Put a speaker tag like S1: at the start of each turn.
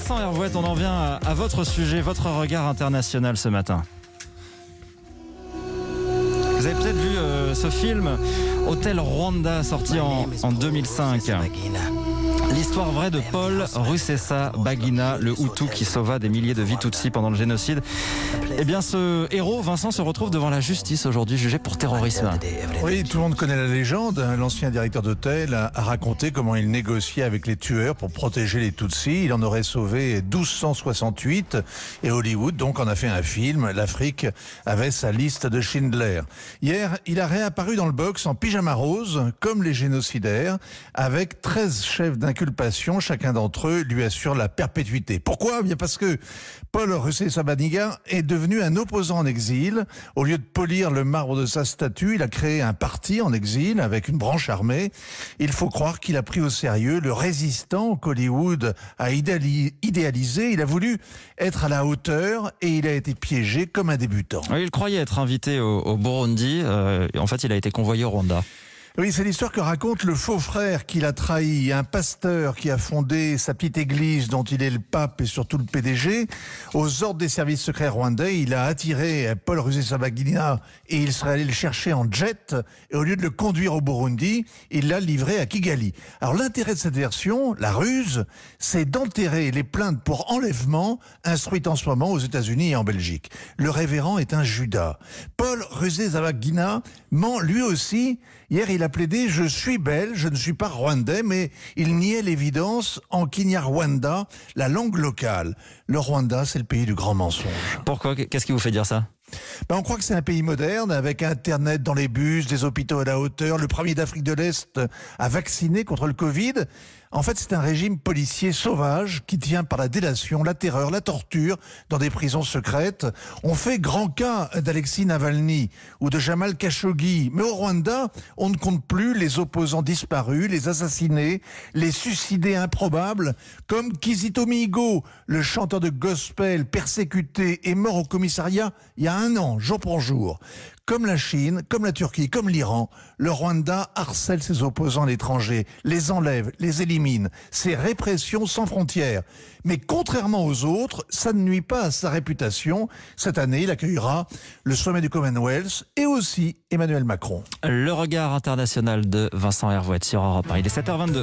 S1: Vincent Hervouet, on en vient à votre sujet, votre regard international ce matin. Vous avez peut-être vu ce film Hôtel Rwanda, sorti en 2005. L'histoire vraie de Paul Rusesabagina, le Hutu qui sauva des milliers de vies Tutsis pendant le génocide. Eh bien, ce héros, Vincent, se retrouve devant la justice aujourd'hui, jugé pour terrorisme.
S2: Oui, tout le monde connaît la légende. L'ancien directeur d'hôtel a raconté comment il négociait avec les tueurs pour protéger les Tutsis. Il en aurait sauvé 1268 et Hollywood donc en a fait un film. L'Afrique avait sa liste de Schindler. Hier, il a réapparu dans le box en pyjama rose, comme les génocidaires, avec 13 chefs d'inculpation. Chacun d'entre eux lui assure la perpétuité. Pourquoi ? Bien parce que Paul Rusesabagina est devenu un opposant en exil. Au lieu de polir le marbre de sa statue, il a créé un parti en exil avec une branche armée. Il faut croire qu'il a pris au sérieux le résistant qu'Hollywood a idéalisé. Il a voulu être à la hauteur et il a été piégé comme un débutant.
S1: Oui, il croyait être invité au Burundi. En fait, il a été convoyé au Rwanda.
S2: Oui, c'est l'histoire que raconte le faux frère qu'il a trahi, un pasteur qui a fondé sa petite église dont il est le pape et surtout le PDG. Aux ordres des services secrets rwandais, il a attiré Paul Rusesabagina et il serait allé le chercher en jet. Et au lieu de le conduire au Burundi, il l'a livré à Kigali. Alors l'intérêt de cette version, la ruse, c'est d'enterrer les plaintes pour enlèvement instruites en ce moment aux États-Unis et en Belgique. Le révérend est un Judas. Paul Rusesabagina ment lui aussi. Hier, il a plaidé « Je suis belge, je ne suis pas rwandais », mais il niait l'évidence en Kinyarwanda, la langue locale. Le Rwanda, c'est le pays du grand mensonge.
S1: Pourquoi ? Qu'est-ce qui vous fait dire ça ?
S2: On croit que c'est un pays moderne, avec Internet dans les bus, des hôpitaux à la hauteur, le premier d'Afrique de l'Est à vacciner contre le Covid. En fait, c'est un régime policier sauvage qui tient par la délation, la terreur, la torture dans des prisons secrètes. On fait grand cas d'Alexis Navalny ou de Jamal Khashoggi. Mais au Rwanda, on ne compte plus les opposants disparus, les assassinés, les suicidés improbables, comme Kizito Mihigo, le chanteur de gospel persécuté et mort au commissariat il y a 1 an, jour pour jour. Comme la Chine, comme la Turquie, comme l'Iran, le Rwanda harcèle ses opposants à l'étranger, les enlève, les élimine. C'est répression sans frontières. Mais contrairement aux autres, ça ne nuit pas à sa réputation. Cette année, il accueillera le sommet du Commonwealth et aussi Emmanuel Macron.
S1: Le regard international de Vincent Hervouet sur Europe 1. Il est 7h22.